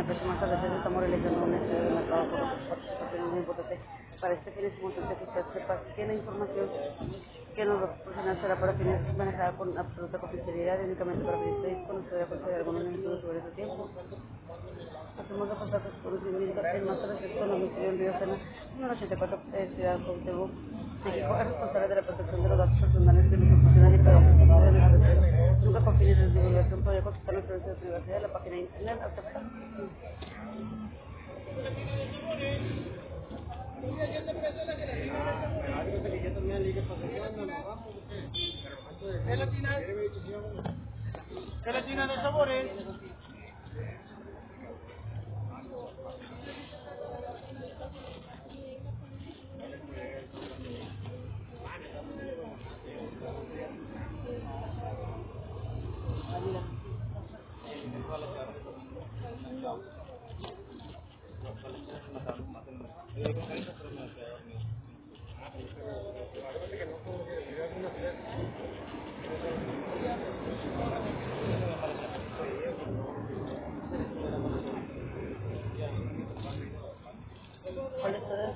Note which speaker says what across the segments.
Speaker 1: empresa más establecida, estamos realizando un estudio de mercado con nuestras participaciones muy importante. Para este fin es importante que usted sepa que la información que nos va a proporcionar será para fines manejada con absoluta confidencialidad y únicamente para fines estadísticos. Nos podría conceder algunos minutos sobre ese tiempo. Hacemos los contactos por conocimiento en nuestra recepción domicilio en Río Sena, número 84, Ciudad Cuauhtémoc, México. Es responsable de la protección de los datos personales que nos proporcionan y para ofrecer de nuestra empresa. Nunca con fines de divulgación podría consultar los servicios de privacidad de la página de internet. ¿Acepta?
Speaker 2: Gelatina de sabores.
Speaker 1: ¿Cuál es tu edad?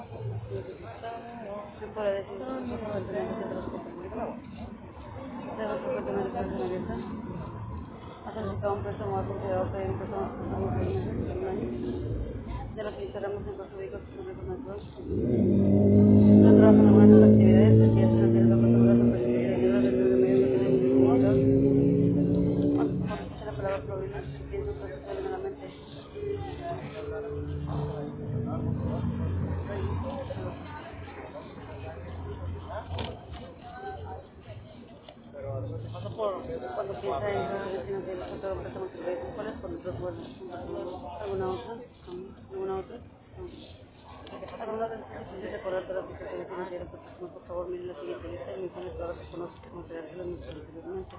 Speaker 1: ¿Se puede decir si frecuentemente de transporte público? ¿Debe frecuentemente persona abierta? ¿Ha solicitado un préstamo o ha considerado pedir un préstamo a los 6 meses en un año? De lo que instalamos en Puerto Rico, que son recomendados. No trabajan en algunas actividades, si es una tienda de facturas o precios de ayuda dentro de medios que tienen distribuidor. Cuando escucha la palabra problema, piensa que se viene a la mente. Cuando piensa en relaciones financieras, sobre todo préstamos y créditos, ¿cuáles por otros buenos? ¿Alguna otra? ¿Alguna otra? ¿Alguna de estas difíciles de acordar de las aplicaciones financieras? Por favor, miren la siguiente lista y menciones todas las que conozco como crearse las anteriormente.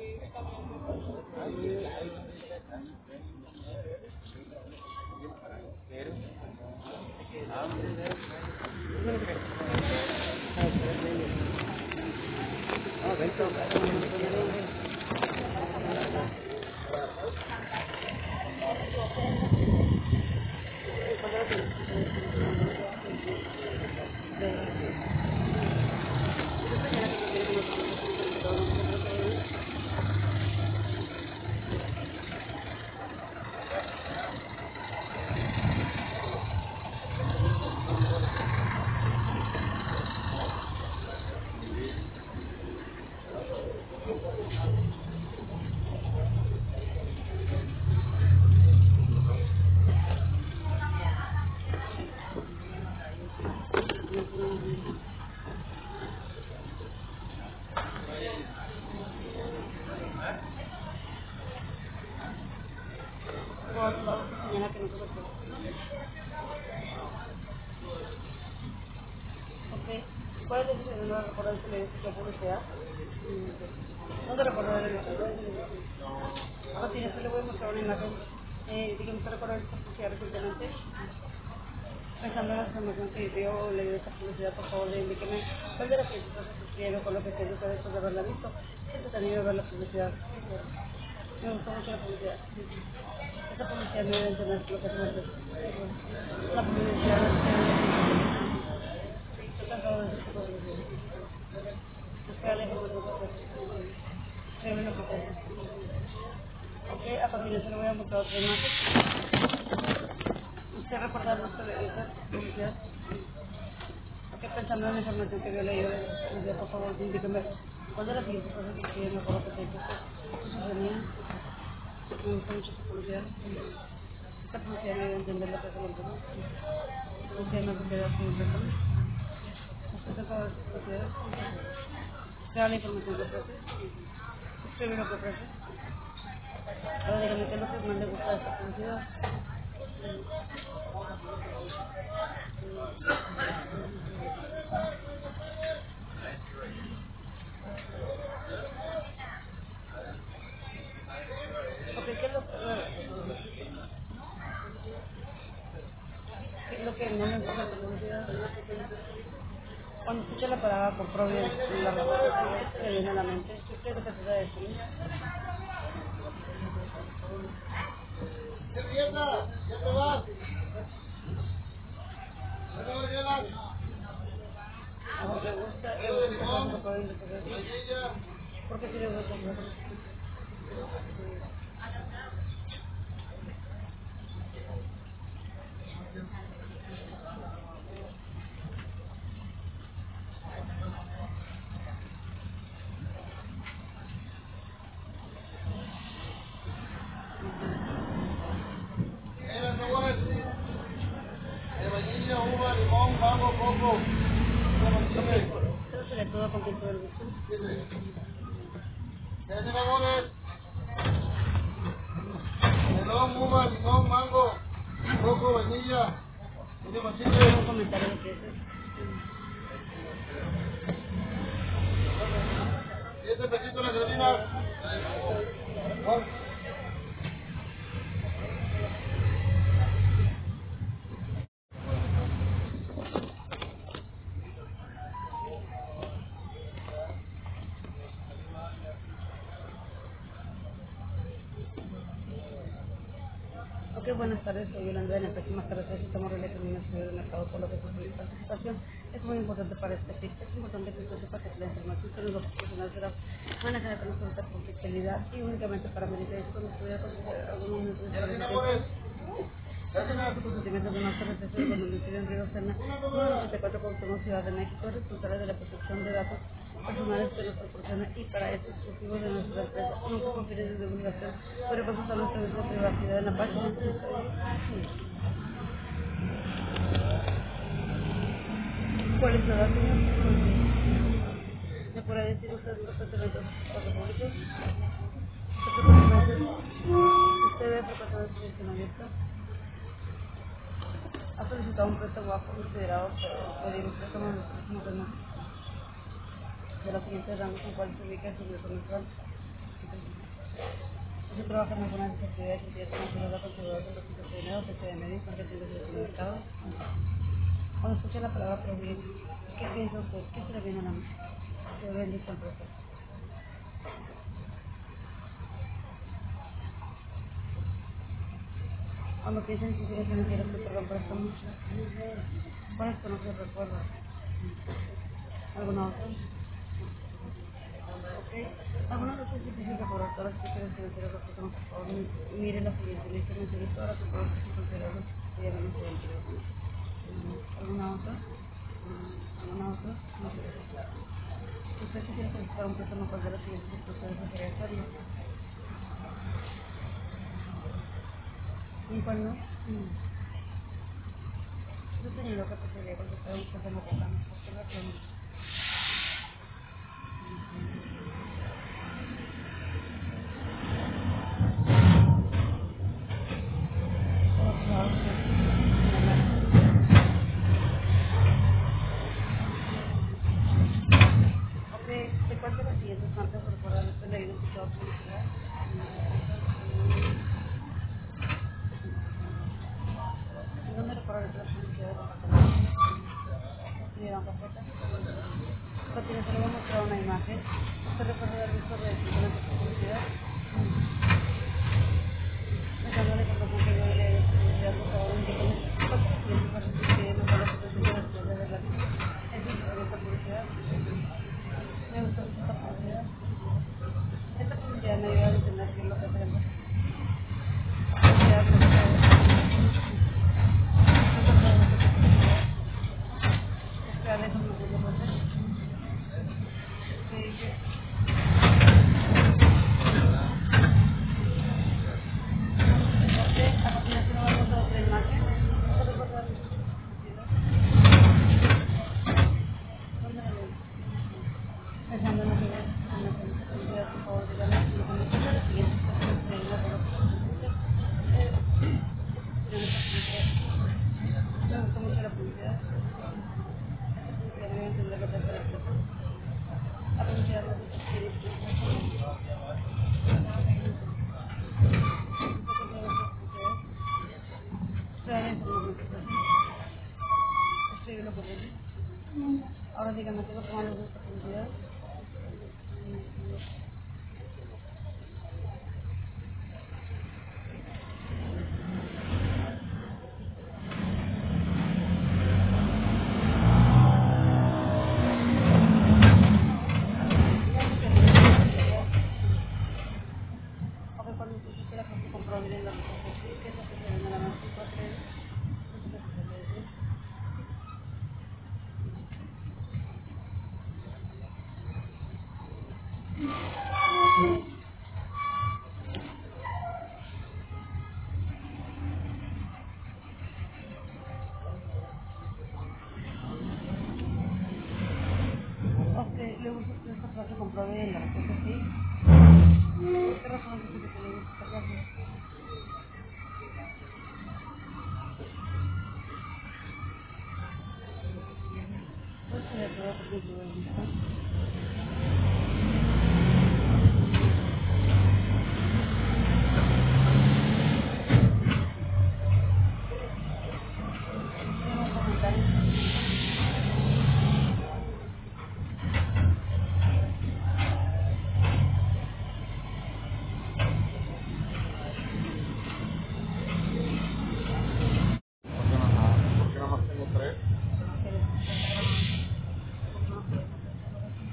Speaker 1: Señala que no se recuerda. Ok. ¿Cuál es la decisión de no recordar si le dice que publicidad? No te recordaré el A continuación le voy a mostrar una imagen. Dígame, ¿se recuerda esta publicidad recientemente? Pensando en la información que dio le dio esta publicidad, por favor, indíqueme cuál de las principales cosas que quiere con lo que se dice después de haberla visto. Siento también de ver la publicidad. Me gustó mucho la publicidad. Esta publicidad me debe entender lo que es una empresa. La publicidad estoy cansado de ese tipo de publicidad. Espera la información que ofrece. Créeme lo que ofrece. Ok, a continuación le voy a mostrar otra imagen. ¿Usted recuerda nuestra publicidad? Ok, pensando en la información que yo leí, por favor, indíqueme cuál de las siguientes cosas que quieren mejor que se hizo. Ciudadanía, me gusta mucho su publicidad. Esta publicidad me debe entender lo que hace el empresa. Usted me propiedad como empresa. Usted se todas sus propiedades. Sea la información que ofrece. Escribe lo que ofrece. Ahora dígame qué es lo que más le gusta de esta publicidad. Ok, qué es lo que no me gusta de esta publicidad? Cuando escucha la palabra por Providence, la razón que viene a la mente, ¿qué cree que se trata de decir?
Speaker 2: ¿Ya te vas?
Speaker 1: Porque si le gusta,
Speaker 2: Vainilla, uva, limón, mango, coco.
Speaker 1: creo que de todo con todo el gusto.
Speaker 2: ¿Qué sabores? Melón, uva, limón, mango, coco, vainilla.
Speaker 1: Un comentario de precios.
Speaker 2: 7 pesitos las sardinas.
Speaker 1: Ok, buenas tardes, soy Yolanda. En la próxima tarde estamos realizando un estudio de mercado por lo que es su participación. Es muy importante para este fin. Es importante que usted sepa que la información que nos proporciona será manejada con absoluta confidencialidad y únicamente para beneficios cuando pudiera considerar algún momento de su consentimiento de nuestra recepción cuando domicilio en Río Sena, 94 Cuauhtémoc, Ciudad de México, responsable de la protección de datos personales que nos proporciona y para estos exclusivos de nuestra empresa, nunca con fines de divulgación, pero pasamos a nuestra de privacidad en la página. ¿Cuál es la edad, señor? ¿Me podrá decir usted los departamentos públicos? ¿Usted debe frecuentar el funcionamiento? Ha solicitado un préstamo bajo considerado pedir un préstamo en los próximos meses de los siguientes rangos en cual se ubica su ingreso mensual. Si se trabaja en alguna de esas actividades que tiene financieras la considerada de los tipos de dinero, fecha de medio, competencias del mercado. Cuando escucha la palabra prohibir, ¿qué piensa usted? ¿Qué se le viene a la mente? ¿Qué ven dicha empresa? Cuando piensa en instituciones financieras que otorgan préstamos, ¿cuáles conoce el recuerdo? ¿Alguna otra? Algunas de estas difíciles laboratorias que quieren financieras lo que son, por favor, mire la siguiente lista, mencioné todas las recuerdos que consideramos que ya vimos anteriormente. ¿Alguna otra? ¿Alguna otra? No sé. ¿Usted quisiera solicitar un préstamo cuál de las siguientes instituciones desearía hacerlo? ¿Y cuál no? Yo tenía lo que preferiría contestar un préstamo con ganas, porque no es ¿de cuál de las siguientes marcas recuerda haber leído escuchado publicidad? ¿Dónde recuerda haber la publicidad de los apartamentos? ¿Tuvieron carpeta? Continuación le voy a mostrar una imagen. ¿Usted recuerda haber visto redes de publicidad? Pensando en la información que yo le he publicidad, por favor, indíqueme cuántos clientes van a recibir en la presentación de las tiendas de la vida. ¿Es necesaria esta publicidad? ¿Me gusta esta publicidad? Esta publicidad me ayuda a entender qué es lo que hacemos. Publicidad me gusta espera, déjame un segundo. A continuación vamos a otra imagen. ¿Usted recuerda la publicidad? ¿Dónde la ven? Pensando en lo que ves, en la publicidad, por favor, dígame si lo que me la siguiente estación de la publicidad. Me gusta mucho la publicidad. Ya deben entender lo que hace la empresa. La publicidad no se quiere escribe lo que ven. Ahora dígame, ¿qué es lo que más les gusta publicidad? no se compruebe en la respuesta sí. ¿Por qué razón es que tenemos que sacarlo? Pues se le puede porque yo he visto. Tenemos comentarios.
Speaker 2: ¿Por qué nada más tengo tres?
Speaker 1: Que les está grabando. Porque no podemos hacerlo así.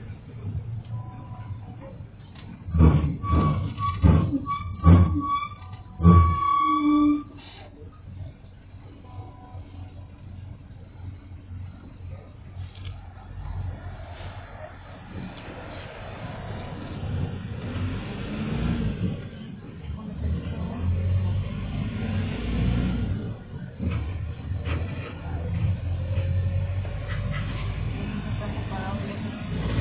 Speaker 1: Entonces están separados y eso.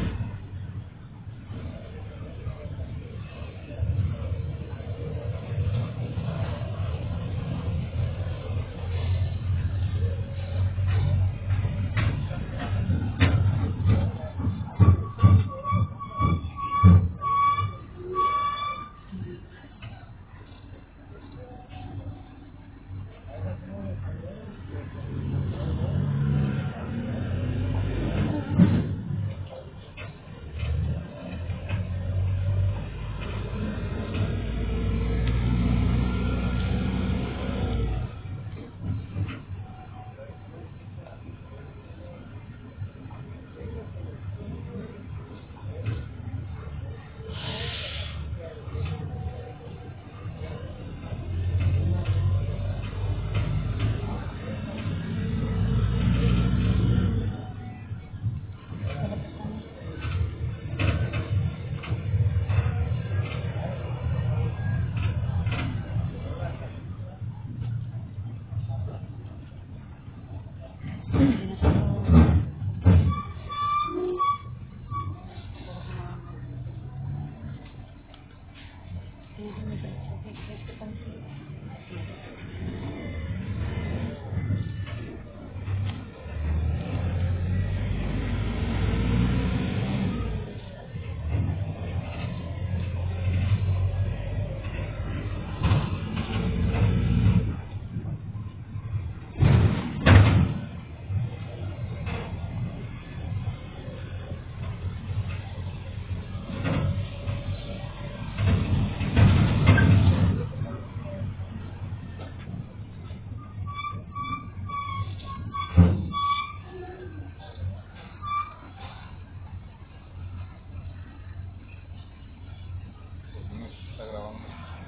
Speaker 2: No se está grabando.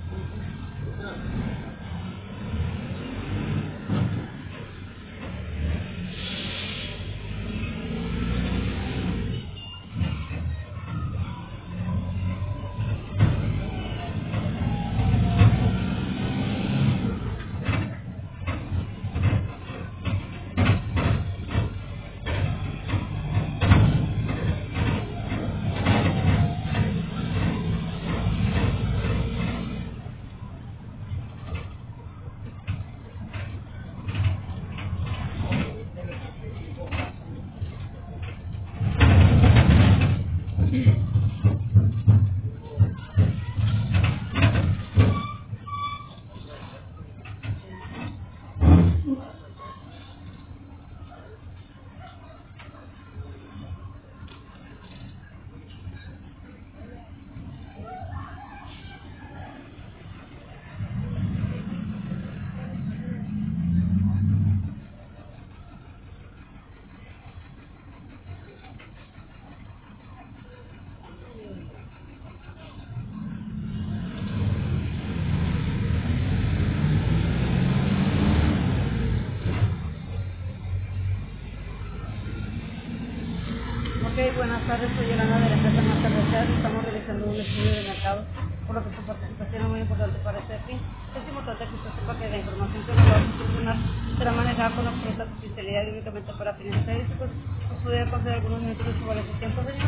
Speaker 2: Ok, buenas tardes, soy Yolanda de la empresa Master Research. Estamos realizando un estudio de mercado, por lo que su participación es muy importante para este fin. Es importante que usted sepa que la información que nos va a proporcionar será manejada con absoluta confidencialidad y únicamente para fines estadísticos. ¿Nos pudiera conceder algunos minutos de su valioso tiempo, señor?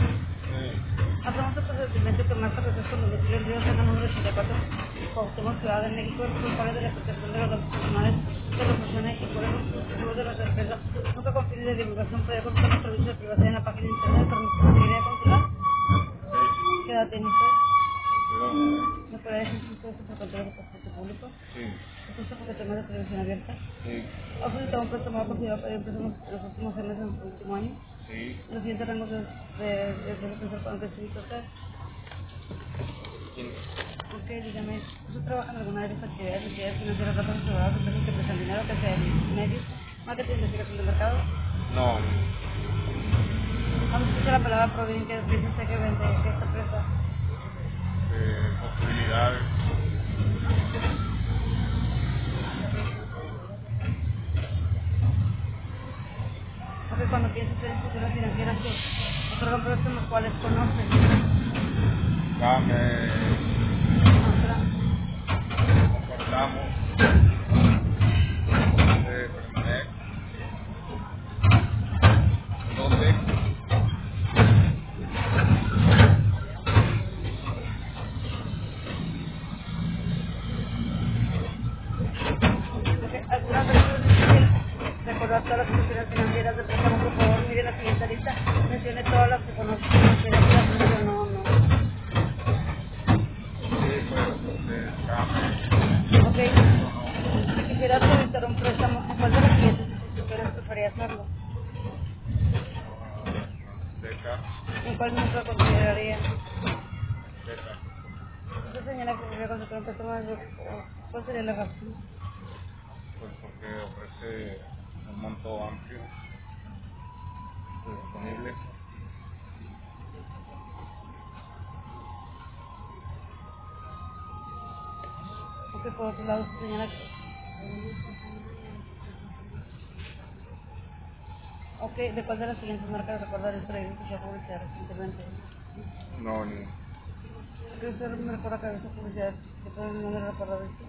Speaker 2: Hacemos el procedimiento que marca proceso con domicilio en Río Sena número 84, Cuauhtémoc, Ciudad de México, responsable de la protección de los datos personales de los funcionarios y por el uso de las empresas. Nunca con fines de divulgación puede consultar los servicios de privacidad en la página de internet. Permiso de seguridad consular. ¿Qué edad tiene usted? ¿Me puede decir si usted es por control de transporte público? ¿Es usted porque tema de televisión abierta? ¿Ha solicitado un préstamo considerado para préstamos en los últimos 6 meses en el último año? Los siguientes rangos de pensar cuando necesita usted. Ok, dígame, ¿usted trabaja en alguna de estas actividades, entidades financieras, datos asegurados, empresas que prestan dinero, que sea en medios, marketing, investigación del mercado?
Speaker 3: No,
Speaker 2: ¿Cuando escucha la palabra Provin, qué dice usted que vende, que esta empresa?
Speaker 3: posibilidades.
Speaker 2: Porque cuando piensa usted en instituciones financieras que otorgan préstamos, ¿cuáles conoce?
Speaker 3: Ya me
Speaker 2: Otra.
Speaker 3: comportamos de Permanex, 12.
Speaker 2: Porque algunas veces es difícil recordar todas las instituciones financieras de préstamo, por favor, mire la siguiente lista, mencione todas las que conoce, que ya se las mencionó o no.
Speaker 3: Sí, pues, Came,
Speaker 2: Ok, si quisiera solicitar un préstamo, ¿con cuál de las siguientes instituciones prefería hacerlo?
Speaker 3: Azteca,
Speaker 2: ¿En cuál nunca consideraría?
Speaker 3: Azteca,
Speaker 2: Usted señala que prefiere conseguir un préstamo ¿cuál sería la razón?
Speaker 3: pues porque ofrece un monto amplio disponible.
Speaker 2: Porque por otro lado usted señala que... Ok, ¿de cuál de las siguientes marcas recordar el proyecto que se ha publicado recientemente?
Speaker 3: No, ni,
Speaker 2: ¿Qué usted me recuerda que había esa publicidad? ¿Que todo el mundo me recuerda de esto?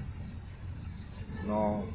Speaker 3: no,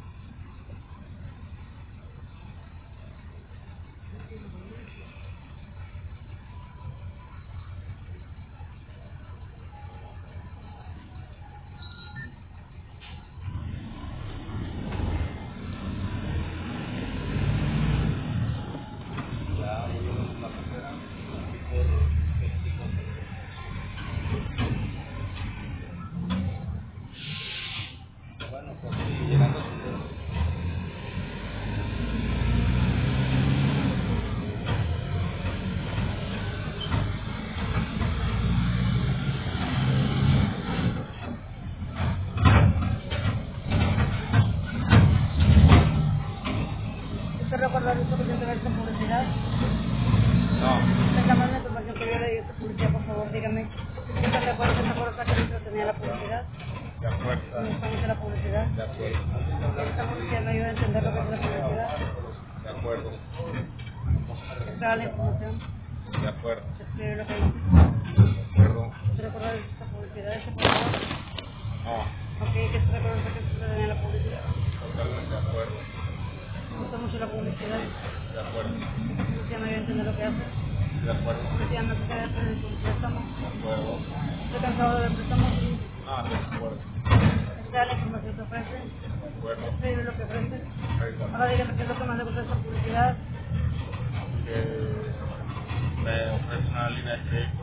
Speaker 2: ¿Usted recuerda de esto que tiene que ver con publicidad?
Speaker 3: no,
Speaker 2: Tengamos la información que yo le di esta publicidad, por favor, dígame. ¿Qué tan de acuerdo que esa fuerza que dentro tenía la publicidad?
Speaker 3: de
Speaker 2: ¿Me
Speaker 3: fuerza,
Speaker 2: gusta mucho la publicidad?
Speaker 3: de acuerdo,
Speaker 2: Esta publicidad me ayuda a entender lo que es la publicidad.
Speaker 3: de acuerdo,
Speaker 2: Extraer la información.
Speaker 3: de acuerdo,
Speaker 2: Escribir lo que dice.
Speaker 3: de acuerdo,
Speaker 2: ¿Usted recuerda de esta publicidad? Ese, por favor.
Speaker 3: no,
Speaker 2: Ok, ¿qué se recuerda que usted tenía la publicidad?
Speaker 3: totalmente de acuerdo,
Speaker 2: Me gusta mucho la publicidad.
Speaker 3: de acuerdo,
Speaker 2: La publicidad me ayuda a entender lo que hace.
Speaker 3: de acuerdo,
Speaker 2: La publicidad me hace quedar en el préstamo.
Speaker 3: de acuerdo,
Speaker 2: Estoy cansado de ver préstamos.
Speaker 3: ah, de acuerdo,
Speaker 2: Extraer la información que ofrece.
Speaker 3: de acuerdo,
Speaker 2: Escribir lo que ofrece.
Speaker 3: da igual,
Speaker 2: Ahora dígame qué es lo que más le gusta de esta publicidad.
Speaker 3: que me ofrece una línea de crédito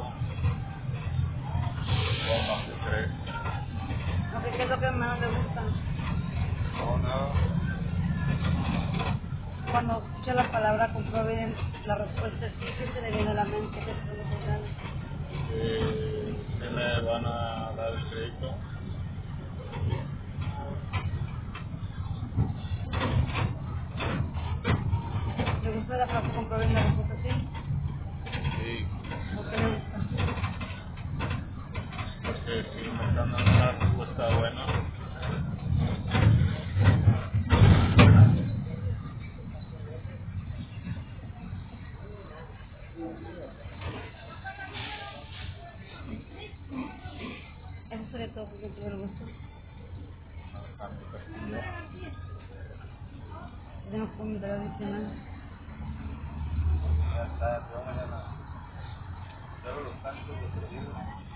Speaker 3: con bajo interés,
Speaker 2: Ok, ¿qué es lo que más le gusta?
Speaker 3: no, nada,
Speaker 2: Cuando escucha la palabra comprueben la respuesta es sí, ¿qué se le viene a la mente? ¿Qué es lo que se llama?
Speaker 3: que me van a dar el crédito,
Speaker 2: ¿Le gusta la frase comprueben la respuesta sí?
Speaker 3: sí,
Speaker 2: ¿Por qué le gusta?
Speaker 3: porque si me están dando una respuesta buena,
Speaker 2: Eso sería todo porque tuve el gusto.
Speaker 3: Alejandro Castillo,
Speaker 2: Tenemos comentarios adicionales.
Speaker 3: ya está, yo mañana. Claro, los tantos, los perdidos.